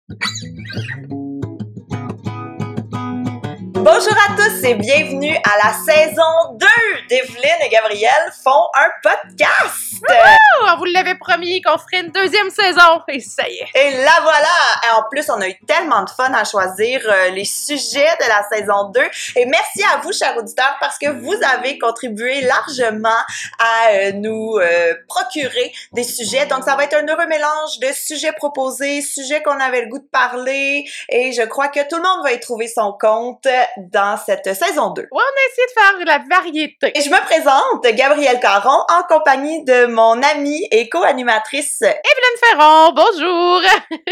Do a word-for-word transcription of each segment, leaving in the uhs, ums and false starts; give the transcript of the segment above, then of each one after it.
Bonjour à tous et bienvenue à la saison deux d'Evelyne et Gabriel font un podcast! Wouhou! On vous l'avait promis qu'on ferait une deuxième saison et ça y est! Et la voilà! Et en plus, on a eu tellement de fun à choisir euh, les sujets de la saison deux. Et merci à vous, chers auditeurs, parce que vous avez contribué largement à euh, nous euh, procurer des sujets. Donc, ça va être un heureux mélange de sujets proposés, sujets qu'on avait le goût de parler. Et je crois que tout le monde va y trouver son compte dans cette saison deux. Ouais, on a essayé de faire de la variété. Et je me présente, Gabrielle Caron, en compagnie de mon amie et co-animatrice Evelyne Ferron, bonjour!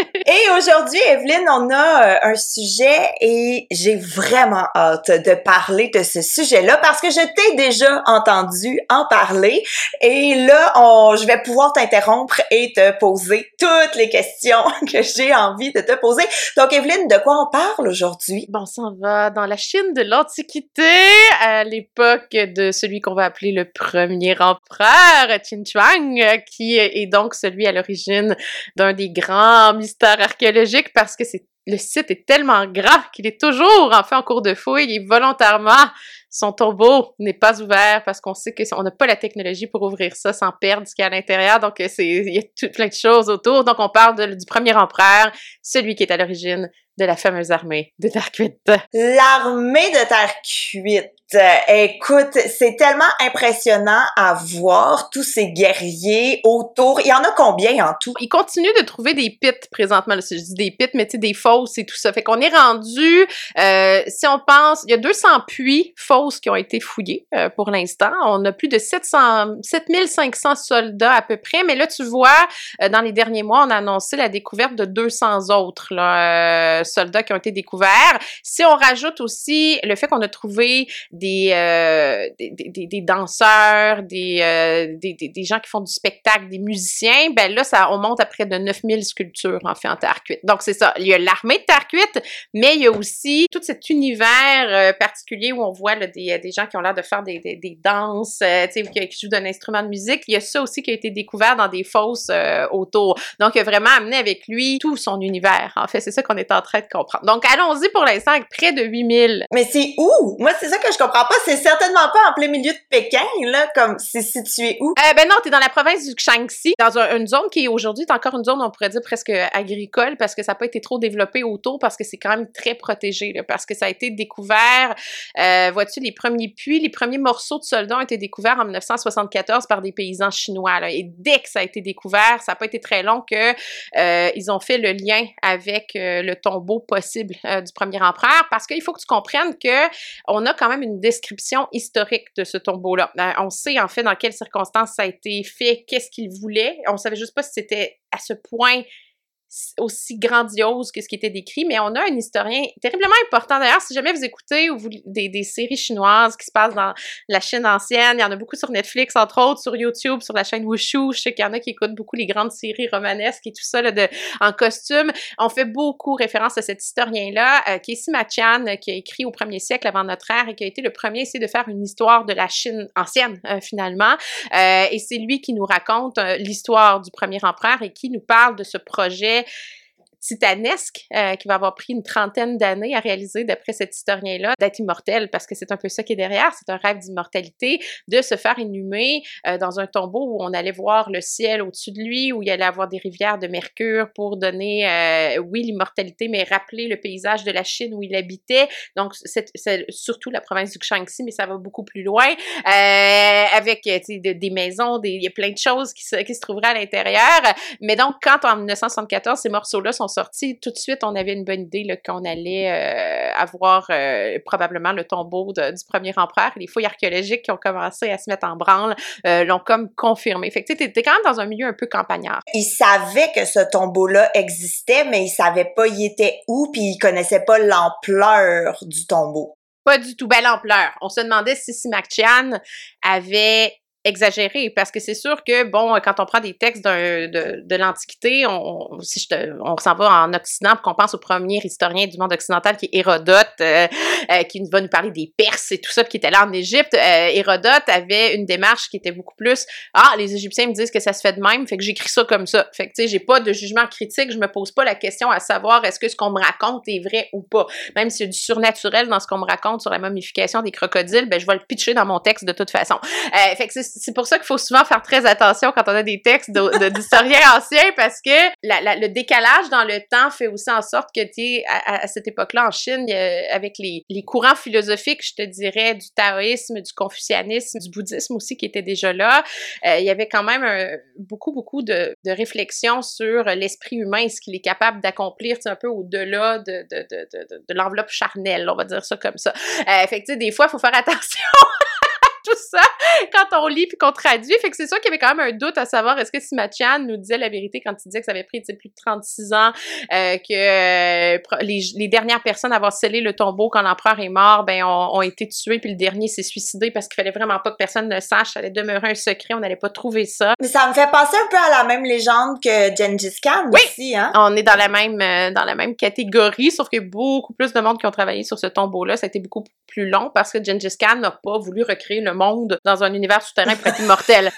Et aujourd'hui, Evelyne, on a euh, un sujet et j'ai vraiment hâte de parler de ce sujet-là parce que je t'ai déjà entendu en parler et là, on, je vais pouvoir t'interrompre et te poser toutes les questions que j'ai envie de te poser. Donc, Evelyne, de quoi on parle aujourd'hui? Bon, on s'en va dans la Chine de l'Antiquité, à l'époque de celui qu'on va appeler le premier empereur, Qin Shi, qui est donc celui à l'origine d'un des grands mystères archéologiques parce que c'est le site est tellement grand qu'il est toujours en fait en cours de fouille et volontairement son tombeau n'est pas ouvert parce qu'on sait qu'on n'a pas la technologie pour ouvrir ça sans perdre ce qu'il y a à l'intérieur. Donc, c'est, il y a tout plein de choses autour. Donc, on parle de, du premier empereur, celui qui est à l'origine de la fameuse armée de Terre cuite. L'armée de Terre cuite. Écoute, c'est tellement impressionnant à voir tous ces guerriers autour. Il y en a combien en tout? Ils continuent de trouver des pits présentement. Là, je dis des pits, mais tu sais, des fosses et tout ça. Fait qu'on est rendu, euh, si on pense, il y a deux cents puits, fosses qui ont été fouillés euh, pour l'instant. On a plus de sept cents, sept mille cinq cents soldats à peu près. Mais là, tu vois, euh, dans les derniers mois, on a annoncé la découverte de deux cents autres là, euh, soldats qui ont été découverts. Si on rajoute aussi le fait qu'on a trouvé Des, euh, des, des, des danseurs, des, euh, des, des, des gens qui font du spectacle, des musiciens, ben là, ça, on monte à près de neuf mille sculptures, en fait, en terre cuite. Donc, c'est ça. Il y a l'armée de terre cuite, mais il y a aussi tout cet univers euh, particulier où on voit là, des, des gens qui ont l'air de faire des, des, des danses, euh, tu sais, qui, qui jouent d'un instrument de musique. Il y a ça aussi qui a été découvert dans des fosses euh, autour. Donc, il a vraiment amené avec lui tout son univers. En fait, c'est ça qu'on est en train de comprendre. Donc, allons-y pour l'instant avec près de huit mille. Mais c'est où? Moi, c'est ça que je comprends pas. C'est certainement pas en plein milieu de Pékin, là, comme c'est situé où? Euh, ben non, t'es dans la province du Shaanxi, dans un, une zone qui aujourd'hui est encore une zone, on pourrait dire presque agricole, parce que ça n'a pas été trop développé autour, parce que c'est quand même très protégé, là, parce que ça a été découvert, euh, vois-tu, les premiers puits, les premiers morceaux de soldats ont été découverts en dix-neuf cent soixante-quatorze par des paysans chinois, là, et dès que ça a été découvert, ça n'a pas été très long que euh, ils ont fait le lien avec euh, le tombeau possible euh, du premier empereur, parce qu'il faut que tu comprennes que on a quand même une description historique de ce tombeau-là. Euh, on sait en fait dans quelles circonstances ça a été fait, qu'est-ce qu'il voulait. On savait juste pas si c'était à ce point aussi grandiose que ce qui était décrit, mais on a un historien terriblement important. D'ailleurs, si jamais vous écoutez ou vous, des, des séries chinoises qui se passent dans la Chine ancienne, il y en a beaucoup sur Netflix, entre autres, sur YouTube, sur la chaîne Wushu. Je sais qu'il y en a qui écoutent beaucoup les grandes séries romanesques et tout ça là, de, en costume. On fait beaucoup référence à cet historien-là, euh, Casey Machian, euh, qui a écrit au premier siècle avant notre ère et qui a été le premier à essayer de faire une histoire de la Chine ancienne, euh, finalement. Euh, et c'est lui qui nous raconte euh, l'histoire du premier empereur et qui nous parle de ce projet titanesque euh, qui va avoir pris une trentaine d'années à réaliser d'après cet historien-là, d'être immortel, parce que c'est un peu ça qui est derrière, c'est un rêve d'immortalité, de se faire inhumer euh, dans un tombeau où on allait voir le ciel au-dessus de lui, où il allait avoir des rivières de mercure pour donner, euh, oui, l'immortalité, mais rappeler le paysage de la Chine où il habitait, donc c'est, c'est surtout la province du Shaanxi, mais ça va beaucoup plus loin, euh, avec de, des maisons, des, il y a plein de choses qui se, qui se trouveraient à l'intérieur, mais donc quand en dix-neuf cent soixante-quatorze, ces morceaux-là sont sortis, tout de suite, on avait une bonne idée là, qu'on allait euh, avoir euh, probablement le tombeau de, du premier empereur. Les fouilles archéologiques qui ont commencé à se mettre en branle euh, l'ont comme confirmé. Fait que tu sais, t'es quand même dans un milieu un peu campagnard. Ils savaient que ce tombeau-là existait, mais ils savaient pas il était où, puis ils connaissaient pas l'ampleur du tombeau. Pas du tout. Ben, l'ampleur. On se demandait si Sima Qian avait exagéré, parce que c'est sûr que, bon, quand on prend des textes d'un, de, de l'Antiquité, on, si je te, on s'en va en Occident pour qu'on pense au premier historien du monde occidental qui est Hérodote, euh, euh, qui va nous parler des Perses et tout ça, qui était là en Égypte. Euh, Hérodote avait une démarche qui était beaucoup plus « Ah, les Égyptiens me disent que ça se fait de même, fait que j'écris ça comme ça. » Fait que, tu sais, j'ai pas de jugement critique, je me pose pas la question à savoir est-ce que ce qu'on me raconte est vrai ou pas. Même s'il y a du surnaturel dans ce qu'on me raconte sur la momification des crocodiles, ben je vais le pitcher dans mon texte de toute façon. Euh, fait que c'est C'est pour ça qu'il faut souvent faire très attention quand on a des textes de, de, d'historiens anciens, parce que la, la, le décalage dans le temps fait aussi en sorte que, tu sais, à, à cette époque-là, en Chine, il y a, avec les, les courants philosophiques, je te dirais, du taoïsme, du confucianisme, du bouddhisme aussi qui étaient déjà là, euh, il y avait quand même un, beaucoup, beaucoup de, de réflexions sur l'esprit humain et ce qu'il est capable d'accomplir, tu sais, un peu au-delà de, de, de, de, de, de l'enveloppe charnelle, on va dire ça comme ça. Euh, fait que, tu sais, des fois, il faut faire attention tout ça quand on lit puis qu'on traduit. Fait que c'est sûr qu'il y avait quand même un doute à savoir est-ce que Sima Qian nous disait la vérité quand il disait que ça avait pris plus de trente-six ans, euh, que euh, les, les dernières personnes à avoir scellé le tombeau quand l'empereur est mort, ben ont, ont été tuées, puis le dernier s'est suicidé parce qu'il fallait vraiment pas que personne ne sache, ça allait demeurer un secret, on n'allait pas trouver ça. Mais ça me fait penser un peu à la même légende que Gengis Khan oui! aussi, hein? On est dans la même euh, dans la même catégorie, sauf qu'il y a beaucoup plus de monde qui ont travaillé sur ce tombeau-là. Ça a été beaucoup plus long parce que Gengis Khan n'a pas voulu recréer le monde dans un univers souterrain pour être immortel.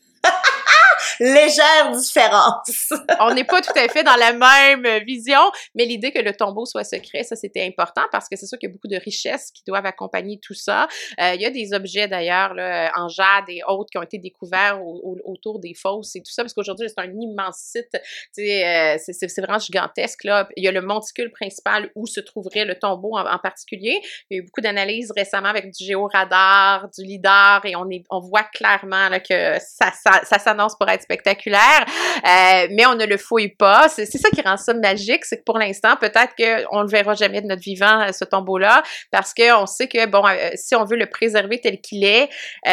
Légère différence. On n'est pas tout à fait dans la même vision, mais l'idée que le tombeau soit secret, ça, c'était important parce que c'est sûr qu'il y a beaucoup de richesses qui doivent accompagner tout ça. Euh, il y a des objets, d'ailleurs, là, en jade et autres qui ont été découverts au, au, autour des fosses et tout ça, parce qu'aujourd'hui, c'est un immense site. Tu sais, euh, c'est, c'est, c'est vraiment gigantesque, là. Il y a le monticule principal où se trouverait le tombeau en, en particulier. Il y a eu beaucoup d'analyses récemment avec du géoradar, du lidar, et on, est, on voit clairement là, que ça, ça, ça s'annonce pour être spectaculaire, euh, mais on ne le fouille pas. C'est, c'est ça qui rend ça magique, c'est que pour l'instant, peut-être qu'on ne le verra jamais de notre vivant, ce tombeau-là, parce qu'on sait que, bon, euh, si on veut le préserver tel qu'il est,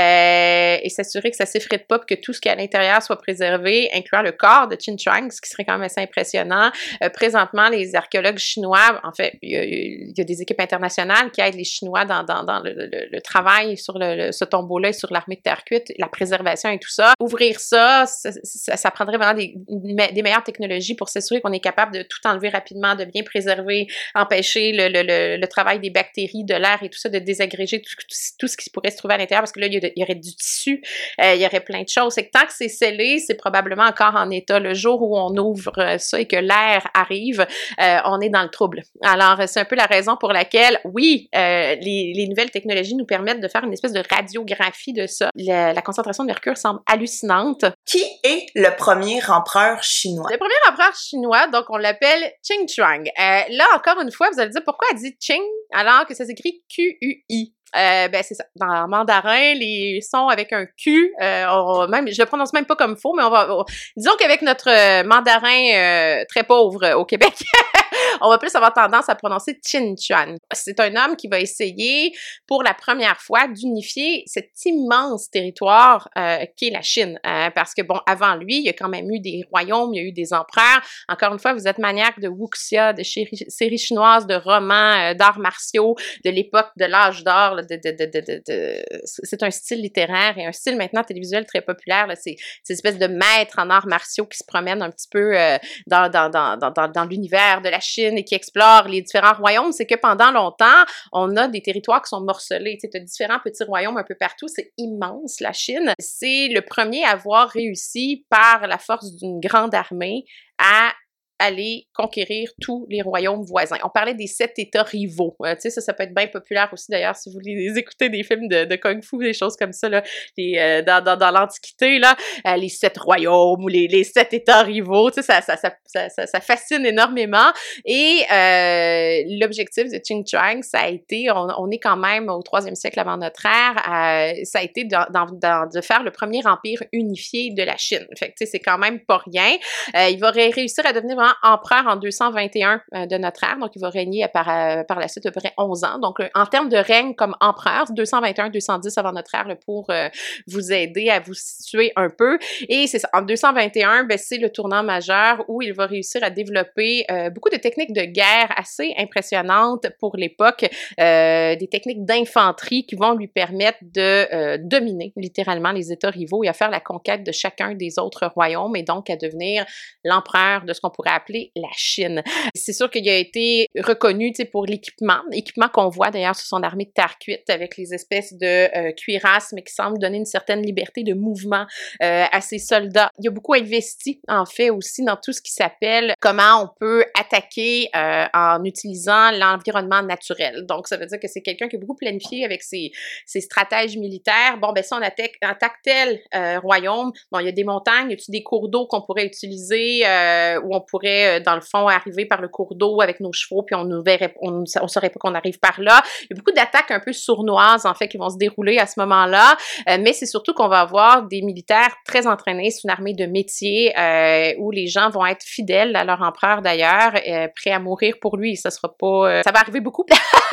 euh, et s'assurer que ça s'effrite pas, que tout ce qui est à l'intérieur soit préservé, incluant le corps de Qin Shi Huang, ce qui serait quand même assez impressionnant. Euh, présentement, les archéologues chinois, en fait, il y a, il y a des équipes internationales qui aident les Chinois dans, dans, dans le, le, le travail sur le, le, ce tombeau-là et sur l'armée de terre cuite, la préservation et tout ça. Ouvrir ça, ça, ça, ça prendrait vraiment des, des meilleures technologies pour s'assurer qu'on est capable de tout enlever rapidement, de bien préserver, empêcher le, le, le, le travail des bactéries, de l'air et tout ça, de désagréger tout, tout, tout ce qui pourrait se trouver à l'intérieur, parce que là, il y, a, il y aurait du tissu, euh, il y aurait plein de choses. C'est que tant que c'est scellé, c'est probablement encore en état. Le jour où on ouvre ça et que l'air arrive, euh, on est dans le trouble. Alors, c'est un peu la raison pour laquelle, oui, euh, les, les nouvelles technologies nous permettent de faire une espèce de radiographie de ça. La, la concentration de mercure semble hallucinante. Qui est le premier empereur chinois? Le premier empereur chinois, donc on l'appelle Qin Shi Huang. Euh, là, encore une fois, vous allez dire pourquoi elle dit Qin alors que ça s'écrit Q U I. Euh, ben c'est ça. Dans le mandarin, les sons avec un Q, euh, on, même, je le prononce même pas comme faux, mais on va, on, disons qu'avec notre euh, mandarin euh, très pauvre euh, au Québec, on va plus avoir tendance à prononcer Qin Shi Huang. C'est un homme qui va essayer pour la première fois d'unifier cet immense territoire euh, qu'est la Chine, euh, parce que bon, avant lui, il y a quand même eu des royaumes, il y a eu des empereurs. Encore une fois, vous êtes maniaque de wuxia, de séries chinoises, de romans, euh, d'arts martiaux, de l'époque de l'âge d'or. De, de, de, de, de, de... C'est un style littéraire et un style maintenant télévisuel très populaire. Là. C'est, c'est une espèce de maître en arts martiaux qui se promène un petit peu euh, dans, dans, dans, dans, dans l'univers de la Chine et qui explore les différents royaumes. C'est que pendant longtemps, on a des territoires qui sont morcelés. Tu sais, différents petits royaumes un peu partout. C'est immense, la Chine. C'est le premier à avoir réussi par la force d'une grande armée à aller conquérir tous les royaumes voisins. On parlait des sept États rivaux. Euh, tu sais, ça, ça peut être bien populaire aussi, d'ailleurs, si vous voulez écouter des films de, de Kung Fu, des choses comme ça, là, les, euh, dans, dans, dans l'Antiquité, là, euh, les sept royaumes ou les, les sept États rivaux, tu sais, ça, ça, ça, ça, ça, ça fascine énormément. Et euh, l'objectif de Qin Shi Huang, ça a été, on, on est quand même au troisième siècle avant notre ère, euh, ça a été de, de, de, de faire le premier empire unifié de la Chine. Fait que, tu sais, c'est quand même pas rien. Euh, il va réussir à devenir vraiment rend empereur en deux cent vingt et un euh, de notre ère, donc il va régner par, euh, par la suite à peu près onze ans. Donc, euh, en termes de règne comme empereur, deux cent vingt et un deux cent dix avant notre ère, là, pour euh, vous aider à vous situer un peu. Et c'est ça, en deux cent vingt et un, ben, c'est le tournant majeur où il va réussir à développer euh, beaucoup de techniques de guerre assez impressionnantes pour l'époque, euh, des techniques d'infanterie qui vont lui permettre de euh, dominer littéralement les États rivaux et à faire la conquête de chacun des autres royaumes et donc à devenir l'empereur de ce qu'on pourrait appeler la Chine. C'est sûr qu'il a été reconnu, tu sais, pour l'équipement, équipement qu'on voit d'ailleurs sur son armée de terre cuite avec les espèces de euh, cuirasses, mais qui semblent donner une certaine liberté de mouvement euh, à ses soldats. Il a beaucoup investi, en fait, aussi dans tout ce qui s'appelle comment on peut attaquer euh, en utilisant l'environnement naturel. Donc, ça veut dire que c'est quelqu'un qui a beaucoup planifié avec ses, ses stratèges militaires. Bon, ben si on attaque, attaque tel euh, royaume, bon, il y a des montagnes, y a-t-il des cours d'eau qu'on pourrait utiliser euh, où on pourrait, euh, dans le fond, arriver par le cours d'eau avec nos chevaux, puis on ne verrait, on, on saurait pas qu'on arrive par là. Il y a beaucoup d'attaques un peu sournoises, en fait, qui vont se dérouler à ce moment-là, euh, mais c'est surtout qu'on va avoir des militaires très entraînés, c'est une armée de métier euh, où les gens vont être fidèles à leur empereur d'ailleurs, euh, prêts à mourir pour lui. Ça sera pas, euh, ça va arriver beaucoup.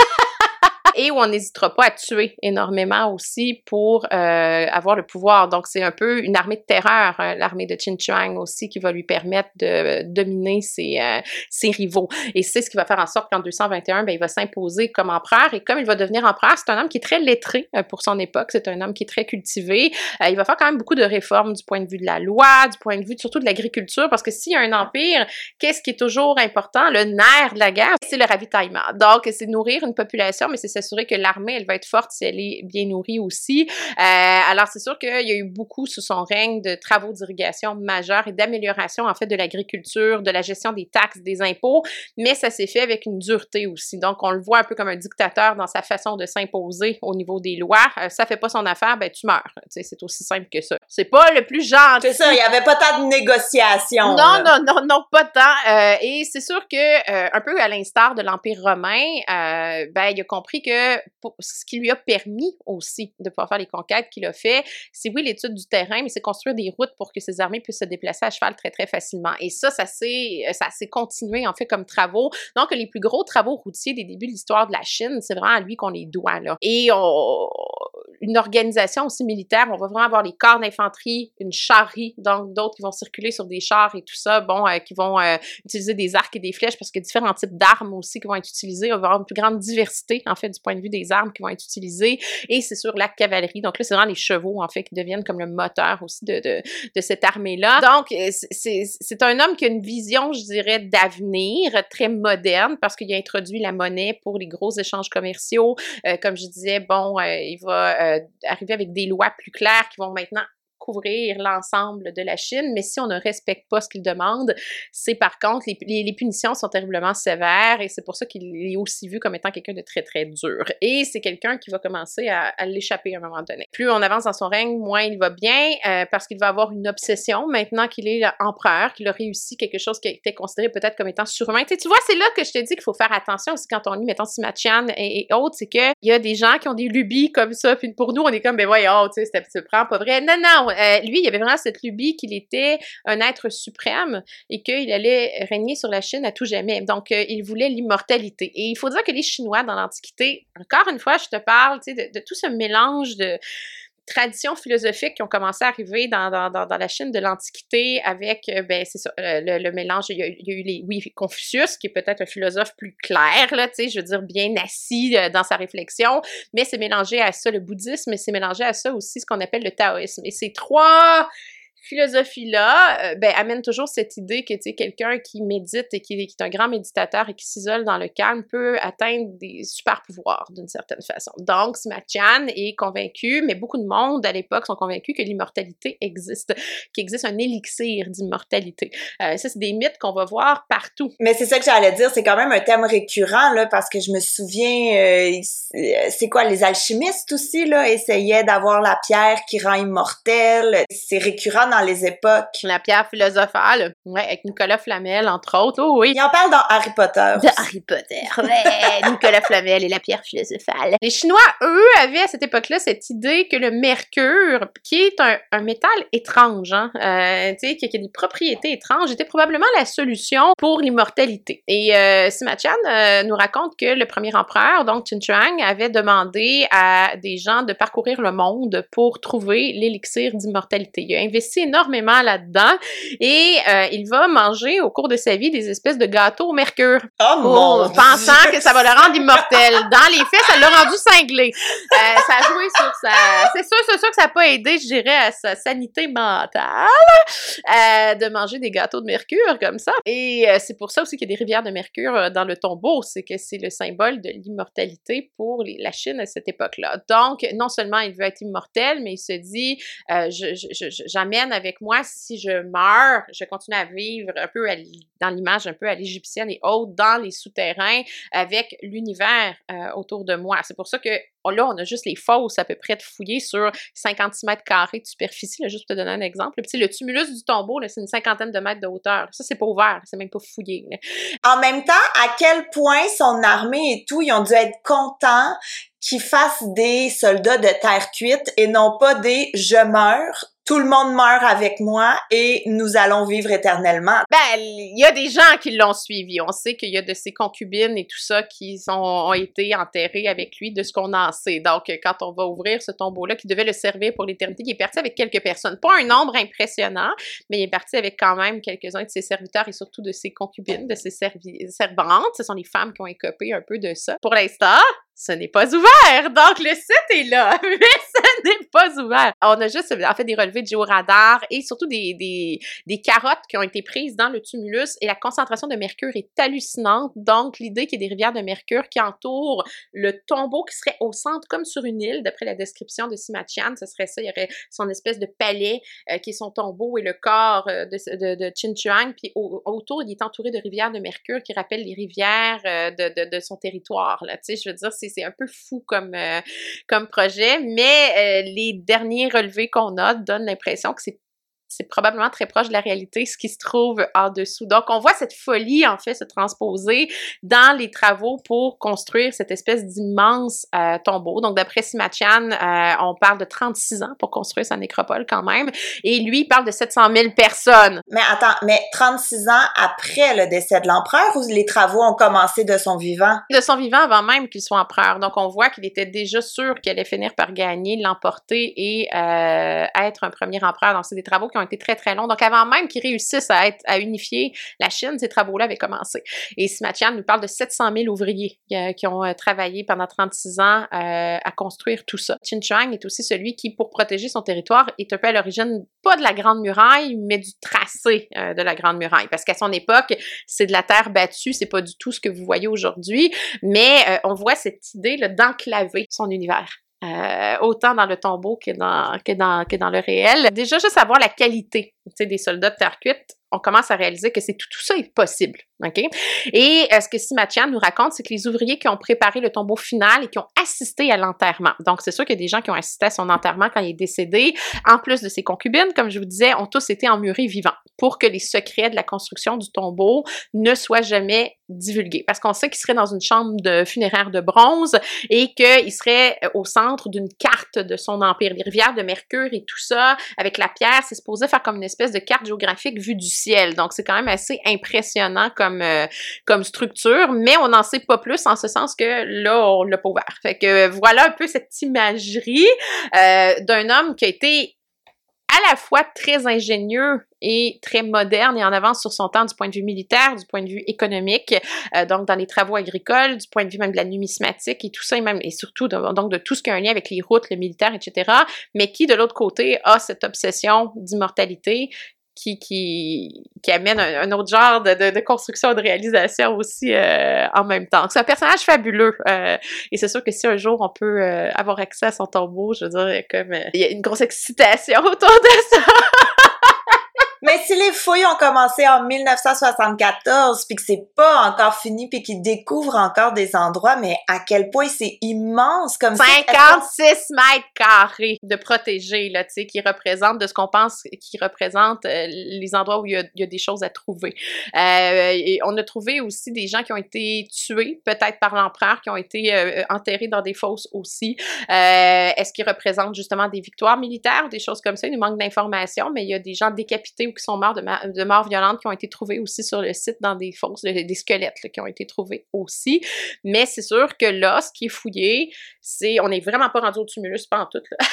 Et où on n'hésitera pas à tuer énormément aussi pour euh, avoir le pouvoir. Donc, c'est un peu une armée de terreur, hein, l'armée de Qin Shi Huang aussi, qui va lui permettre de dominer ses, euh, ses rivaux. Et c'est ce qui va faire en sorte qu'en deux cent vingt et un, ben, il va s'imposer comme empereur. Et comme il va devenir empereur, c'est un homme qui est très lettré euh, pour son époque. C'est un homme qui est très cultivé. Euh, il va faire quand même beaucoup de réformes du point de vue de la loi, du point de vue surtout de l'agriculture, parce que s'il y a un empire, qu'est-ce qui est toujours important? Le nerf de la guerre, c'est le ravitaillement. Donc, c'est nourrir une population, mais c'est s'assurer que l'armée, elle va être forte si elle est bien nourrie aussi. Euh, alors, c'est sûr qu'il y a eu beaucoup sous son règne de travaux d'irrigation majeurs et d'amélioration, en fait, de l'agriculture, de la gestion des taxes, des impôts, mais ça s'est fait avec une dureté aussi. Donc, on le voit un peu comme un dictateur dans sa façon de s'imposer au niveau des lois. Euh, ça fait pas son affaire, ben tu meurs. Tu sais, c'est aussi simple que ça. C'est pas le plus gentil. C'est ça, il y avait pas tant de négociations. Non, là. non, non, non, pas tant. Euh, et c'est sûr que, euh, un peu à l'instar de l'Empire romain, euh, ben, il a compris que pour, ce qui lui a permis aussi de pouvoir faire les conquêtes qu'il a fait, c'est oui l'étude du terrain, mais c'est construire des routes pour que ses armées puissent se déplacer à cheval très, très facilement. Et ça, ça s'est, ça s'est continué, en fait, comme travaux. Donc, les plus gros travaux routiers des débuts de l'histoire de la Chine, c'est vraiment à lui qu'on les doit, là. Et on, une organisation aussi militaire, on va vraiment avoir les corps d'infanterie, une charrie, donc d'autres qui vont circuler sur des chars et tout ça, bon, euh, qui vont euh, utiliser des arcs et des flèches parce qu'il y a différents types d'armes aussi qui vont être utilisées. On va avoir une plus grande diversité, en fait, du point de vue des armes qui vont être utilisées. Et c'est sur la cavalerie. Donc là, c'est vraiment les chevaux, en fait, qui deviennent comme le moteur aussi de, de, de cette armée-là. Donc, c'est, c'est un homme qui a une vision, je dirais, d'avenir très moderne parce qu'il a introduit la monnaie pour les gros échanges commerciaux. Euh, comme je disais, bon, euh, il va euh, arriver avec des lois plus claires qui vont maintenant couvrir l'ensemble de la Chine, mais si on ne respecte pas ce qu'il demande, c'est par contre, les, les, les punitions sont terriblement sévères et c'est pour ça qu'il est aussi vu comme étant quelqu'un de très, très dur. Et c'est quelqu'un qui va commencer à, à l'échapper à un moment donné. Plus on avance dans son règne, moins il va bien, euh, parce qu'il va avoir une obsession maintenant qu'il est empereur, qu'il a réussi quelque chose qui a été considéré peut-être comme étant surhumain. Tu sais, tu vois, c'est là que je te dis qu'il faut faire attention aussi quand on lit, mettons, Sima Qian et, et autres, c'est qu'il y a des gens qui ont des lubies comme ça, puis pour nous, on est comme, ben voyons, tu sais, c'est prend pas vrai. Non, non, Euh, lui, il avait vraiment cette lubie qu'il était un être suprême et qu'il allait régner sur la Chine à tout jamais. Donc, euh, il voulait l'immortalité. Et il faut dire que les Chinois, dans l'Antiquité, encore une fois, je te parle, tu sais, de, de tout ce mélange de traditions philosophiques qui ont commencé à arriver dans, dans, dans, dans la Chine de l'Antiquité avec, euh, ben, c'est ça, euh, le, le mélange, il y, a, il y a eu les, oui, Confucius, qui est peut-être un philosophe plus clair, là, tu sais, je veux dire, bien assis euh, dans sa réflexion, mais c'est mélangé à ça le bouddhisme, et c'est mélangé à ça aussi ce qu'on appelle le taoïsme. Et ces trois philosophie-là, euh, ben, amène toujours cette idée que, tu sais, quelqu'un qui médite et qui, qui est un grand méditateur et qui s'isole dans le calme peut atteindre des super pouvoirs d'une certaine façon. Donc, Sima Qian est convaincu, mais beaucoup de monde à l'époque sont convaincus que l'immortalité existe, qu'il existe un élixir d'immortalité. Euh, ça, c'est des mythes qu'on va voir partout. Mais c'est ça que j'allais dire, c'est quand même un thème récurrent, là, parce que je me souviens, euh, c'est quoi, les alchimistes aussi, là, essayaient d'avoir la pierre qui rend immortelle. C'est récurrent dans les époques. La pierre philosophale, ouais, avec Nicolas Flamel, entre autres, oh oui. Il en parle dans Harry Potter. De Harry Potter, ouais, Nicolas Flamel et la pierre philosophale. Les Chinois, eux, avaient à cette époque-là cette idée que le mercure, qui est un, un métal étrange, hein, euh, tu sais, qui, qui a des propriétés étranges, était probablement la solution pour l'immortalité. Et euh, Sima Qian euh, nous raconte que le premier empereur, donc Qin Shi Huang, avait demandé à des gens de parcourir le monde pour trouver l'élixir d'immortalité. Il a investi énormément là-dedans et euh, il va manger au cours de sa vie des espèces de gâteaux au mercure. Oh mon Dieu! Pensant que ça va le rendre immortel. Dans les faits, ça l'a rendu cinglé. Euh, ça a joué sur sa... C'est sûr, c'est sûr que ça n'a pas aidé, je dirais, à sa sanité mentale euh, de manger des gâteaux de mercure comme ça. Et euh, c'est pour ça aussi qu'il y a des rivières de mercure euh, dans le tombeau, c'est que c'est le symbole de l'immortalité pour les, la Chine à cette époque-là. Donc, non seulement il veut être immortel, mais il se dit, euh, je, je, je, j'amène avec moi, si je meurs, je continue à vivre un peu à, dans l'image un peu à l'égyptienne et autres, dans les souterrains, avec l'univers euh, autour de moi. C'est pour ça que oh là, on a juste les fosses à peu près de fouiller sur cinquante-six mètres carrés de superficie, là, juste pour te donner un exemple. Puis, le tumulus du tombeau, c'est une cinquantaine de mètres de hauteur. Ça, c'est pas ouvert, c'est même pas fouillé. Là. En même temps, à quel point son armée et tout, ils ont dû être contents qu'ils fassent des soldats de terre cuite et non pas des « je meurs ». Tout le monde meurt avec moi et nous allons vivre éternellement. Ben, il y a des gens qui l'ont suivi. On sait qu'il y a de ses concubines et tout ça qui sont, ont été enterrées avec lui, de ce qu'on en sait. Donc, quand on va ouvrir ce tombeau-là, qui devait le servir pour l'éternité, il est parti avec quelques personnes. Pas un nombre impressionnant, mais il est parti avec quand même quelques-uns de ses serviteurs et surtout de ses concubines, de ses servi- servantes. Ce sont les femmes qui ont écopé un peu de ça. Pour l'instant, ce n'est pas ouvert. Donc, le site est là, mais ce n'est pas ouvert. On a juste, en fait, des relevés de géoradar et surtout des, des, des carottes qui ont été prises dans le tumulus et la concentration de mercure est hallucinante. Donc, l'idée qu'il y ait des rivières de mercure qui entourent le tombeau qui serait au centre, comme sur une île, d'après la description de Sima Qian, ce serait ça. Il y aurait son espèce de palais euh, qui est son tombeau et le corps euh, de, de, de Qin Shi Huang. Puis, au, autour, il est entouré de rivières de mercure qui rappellent les rivières euh, de, de, de son territoire. Là. Tu sais, je veux dire, c'est c'est un peu fou comme, euh, comme projet, mais euh, les derniers relevés qu'on a donnent l'impression que c'est c'est probablement très proche de la réalité, ce qui se trouve en dessous. Donc, on voit cette folie, en fait, se transposer dans les travaux pour construire cette espèce d'immense euh, tombeau. Donc, d'après Sima Qian, euh, on parle de trente-six ans pour construire sa nécropole quand même. Et lui, il parle de sept cent mille personnes. Mais attends, mais trente-six ans après le décès de l'empereur ou les travaux ont commencé de son vivant? De son vivant avant même qu'il soit empereur. Donc, on voit qu'il était déjà sûr qu'il allait finir par gagner, l'emporter et euh, être un premier empereur. Donc, c'est des travaux qui ont été très, très longs. Donc, avant même qu'ils réussissent à, être, à unifier la Chine, ces travaux-là avaient commencé. Et Sima Qian nous parle de sept cent mille ouvriers euh, qui ont euh, travaillé pendant trente-six ans euh, à construire tout ça. Qin Shi Huang est aussi celui qui, pour protéger son territoire, est un peu à l'origine, pas de la Grande Muraille, mais du tracé euh, de la Grande Muraille. Parce qu'à son époque, c'est de la terre battue, c'est pas du tout ce que vous voyez aujourd'hui, mais euh, on voit cette idée là, d'enclaver son univers. Euh, autant dans le tombeau que dans, que dans, que dans le réel. Déjà, juste savoir la qualité des soldats de terre cuite, on commence à réaliser que c'est tout, tout ça est possible. OK? Et euh, ce que Sima Qian nous raconte, c'est que les ouvriers qui ont préparé le tombeau final et qui ont assisté à l'enterrement, donc c'est sûr qu'il y a des gens qui ont assisté à son enterrement quand il est décédé, en plus de ses concubines, comme je vous disais, ont tous été emmurés vivants pour que les secrets de la construction du tombeau ne soient jamais divulgués. Parce qu'on sait qu'il serait dans une chambre de funéraire de bronze et qu'il serait au centre d'une carte de son empire. Les rivières de mercure et tout ça, avec la pierre, c'est supposé faire comme une espèce de carte géographique vue du ciel. Donc, c'est quand même assez impressionnant comme, euh, comme structure, mais on n'en sait pas plus en ce sens que là, on l'a pas ouvert. Fait que voilà un peu cette imagerie euh, d'un homme qui a été à la fois très ingénieux et très moderne et en avance sur son temps du point de vue militaire, du point de vue économique, euh, donc dans les travaux agricoles, du point de vue même de la numismatique et tout ça, et même et surtout de, donc de tout ce qui a un lien avec les routes, le militaire, et cetera, mais qui, de l'autre côté, a cette obsession d'immortalité qui, qui, qui amène un, un autre genre de, de, de construction et de réalisation aussi euh, en même temps. C'est un personnage fabuleux euh, et c'est sûr que si un jour on peut euh, avoir accès à son tombeau, je veux dire, comme euh, il y a une grosse excitation autour de ça. Mais si les fouilles ont commencé en mille neuf cent soixante-quatorze puis que c'est pas encore fini puis qu'ils découvrent encore des endroits, mais à quel point c'est immense comme cinquante-six mètres carrés de protégés, là, tu sais, qui représentent de ce qu'on pense, qui représentent euh, les endroits où il y, a, il y a des choses à trouver. Euh, et on a trouvé aussi des gens qui ont été tués, peut-être par l'empereur, qui ont été euh, enterrés dans des fosses aussi. Euh, est-ce qu'ils représentent justement des victoires militaires ou des choses comme ça? Il nous manque d'informations, mais il y a des gens décapités ou qui sont morts de, ma- de morts violentes qui ont été trouvés aussi sur le site dans des fosses, des squelettes là, qui ont été trouvés aussi. Mais c'est sûr que là, ce qui est fouillé, c'est, on n'est vraiment pas rendu au tumulus, pas en tout, là.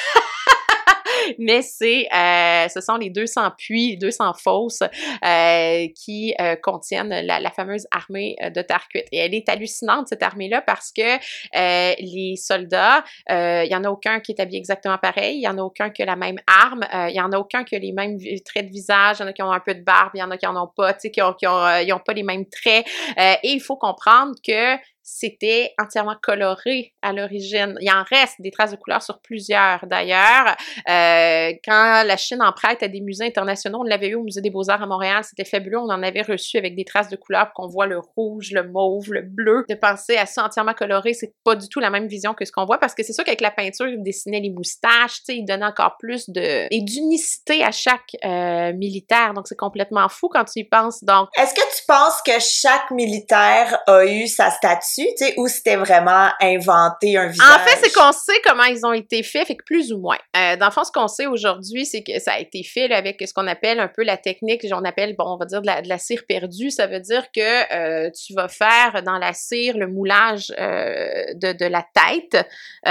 Mais c'est, euh, ce sont les deux cents puits, les deux cents fosses euh, qui euh, contiennent la, la fameuse armée de terre cuite. Et elle est hallucinante, cette armée-là, parce que euh, les soldats, il euh, y en a aucun qui est habillé exactement pareil, il y en a aucun qui a la même arme, il euh, y en a aucun qui a les mêmes traits de visage, il y en a qui ont un peu de barbe, il y en a qui en ont pas, tu sais, qui ont, qui ont, euh, ils ont pas les mêmes traits. Euh, et il faut comprendre que c'était entièrement coloré à l'origine. Il en reste des traces de couleur sur plusieurs, d'ailleurs. Euh, quand la Chine en prête à des musées internationaux, on l'avait eu au Musée des Beaux-Arts à Montréal, c'était fabuleux, on en avait reçu avec des traces de couleur pour qu'on voit le rouge, le mauve, le bleu. De penser à ça entièrement coloré, c'est pas du tout la même vision que ce qu'on voit, parce que c'est sûr qu'avec la peinture, il dessinait les moustaches, tu sais, il donnait encore plus de... et d'unicité à chaque euh, militaire, donc c'est complètement fou quand tu y penses. Donc, est-ce que tu penses que chaque militaire a eu sa statue, tu sais, ou c'était vraiment inventé un visage? En fait, c'est qu'on sait comment ils ont été faits, fait que plus ou moins. Euh, dans le fond, ce qu'on sait aujourd'hui, c'est que ça a été fait là, avec ce qu'on appelle un peu la technique, on appelle, bon, on va dire de la, de la cire perdue. Ça veut dire que euh, tu vas faire dans la cire le moulage euh, de, de la tête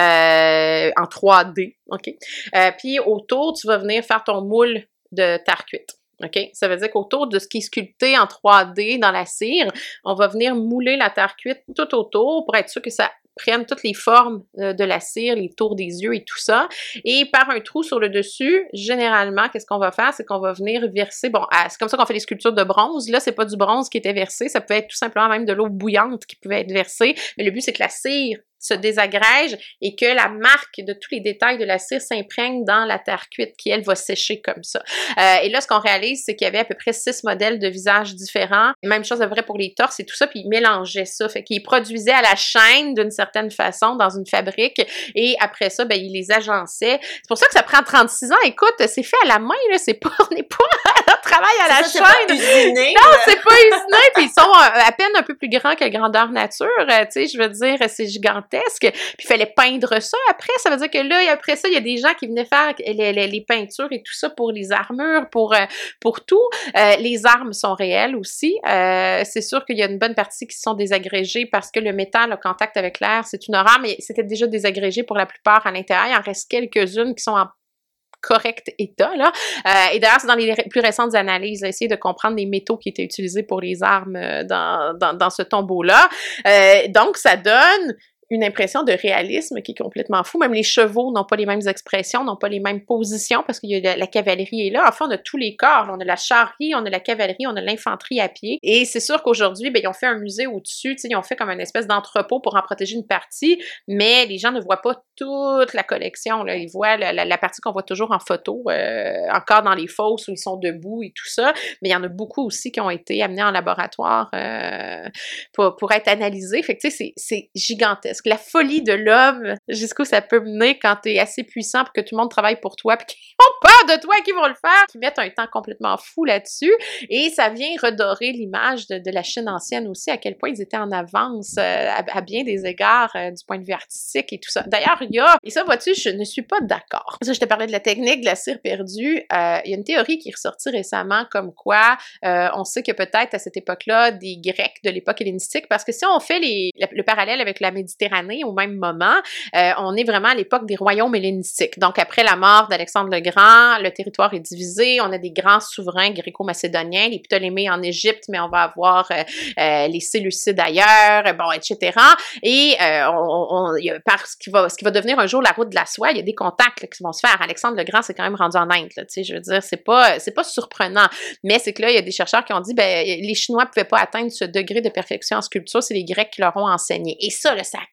euh, en trois D, OK? Euh, puis autour, tu vas venir faire ton moule de terre cuite. OK? Ça veut dire qu'autour de ce qui est sculpté en trois D dans la cire, on va venir mouler la terre cuite tout autour pour être sûr que ça prenne toutes les formes euh, de la cire, les tours des yeux et tout ça. Et par un trou sur le dessus, généralement, qu'est-ce qu'on va faire? C'est qu'on va venir verser, bon, ah, c'est comme ça qu'on fait les sculptures de bronze. Là, c'est pas du bronze qui était versé, ça peut être tout simplement même de l'eau bouillante qui pouvait être versée. Mais le but, c'est que la cire se désagrège et que la marque de tous les détails de la cire s'imprègne dans la terre cuite qui, elle, va sécher comme ça. Euh, et là, ce qu'on réalise, c'est qu'il y avait à peu près six modèles de visages différents. Même chose à vrai pour les torses et tout ça, puis ils mélangeaient ça. Fait qu'ils produisaient à la chaîne d'une certaine façon dans une fabrique et après ça, ben, ils les agençaient. C'est pour ça que ça prend trente-six ans. Écoute, c'est fait à la main, là. C'est pas, on n'est pas travail à la ça, chaîne. C'est pas usiné, non, c'est pas usiné, puis ils sont euh, à peine un peu plus grands que grandeur nature, euh, tu sais, je veux dire, c'est gigantesque, puis il fallait peindre ça après, ça veut dire que là, après ça, il y a des gens qui venaient faire les, les, les peintures et tout ça pour les armures, pour, euh, pour tout. Euh, les armes sont réelles aussi, euh, c'est sûr qu'il y a une bonne partie qui sont désagrégées parce que le métal, le contact avec l'air, c'est une horreur, mais c'était déjà désagrégé pour la plupart à l'intérieur, il en reste quelques-unes qui sont en correct état, là. Euh, et d'ailleurs, c'est dans les plus récentes analyses, là, essayer de comprendre les métaux qui étaient utilisés pour les armes euh, dans, dans, dans ce tombeau-là. Euh, donc, ça donne une impression de réalisme qui est complètement fou. Même les chevaux n'ont pas les mêmes expressions, n'ont pas les mêmes positions parce que la, la cavalerie est là. Enfin, on a tous les corps. On a la charrerie, on a la cavalerie, on a l'infanterie à pied. Et c'est sûr qu'aujourd'hui, ben, ils ont fait un musée au-dessus. Ils ont fait comme une espèce d'entrepôt pour en protéger une partie, mais les gens ne voient pas toute la collection, là. Ils voient la, la, la partie qu'on voit toujours en photo, euh, encore dans les fosses où ils sont debout et tout ça. Mais il y en a beaucoup aussi qui ont été amenés en laboratoire euh, pour, pour être analysés. Fait que tu sais, c'est gigantesque. La folie de l'homme, jusqu'où ça peut mener quand t'es assez puissant pour que tout le monde travaille pour toi, puis qu'ils ont peur de toi et qu'ils vont le faire, qu'ils mettent un temps complètement fou là-dessus. Et ça vient redorer l'image de, de la Chine ancienne aussi, à quel point ils étaient en avance euh, à, à bien des égards euh, du point de vue artistique et tout ça. D'ailleurs, il y a, et ça, vois-tu, je ne suis pas d'accord. Ça, je te parlais de la technique de la cire perdue. Euh, il y a une théorie qui est ressortie récemment comme quoi euh, on sait que peut-être à cette époque-là, des Grecs de l'époque hellénistique, parce que si on fait les, le, le parallèle avec la Méditerranée, au même moment, euh, on est vraiment à l'époque des royaumes hellénistiques. Donc, après la mort d'Alexandre le Grand, le territoire est divisé, on a des grands souverains gréco-macédoniens, les Ptolémées en Égypte, mais on va avoir euh, euh, les Séleucides ailleurs, bon, et cetera. Et euh, on, on, y a, par ce qui, va, ce qui va devenir un jour la route de la soie, il y a des contacts là, qui vont se faire. Alexandre le Grand, c'est quand même rendu en Inde, tu sais, je veux dire, c'est pas, c'est pas surprenant. Mais c'est que là, il y a des chercheurs qui ont dit, ben, les Chinois pouvaient pas atteindre ce degré de perfection en sculpture, c'est les Grecs qui leur ont enseigné. Et ça, là, ça a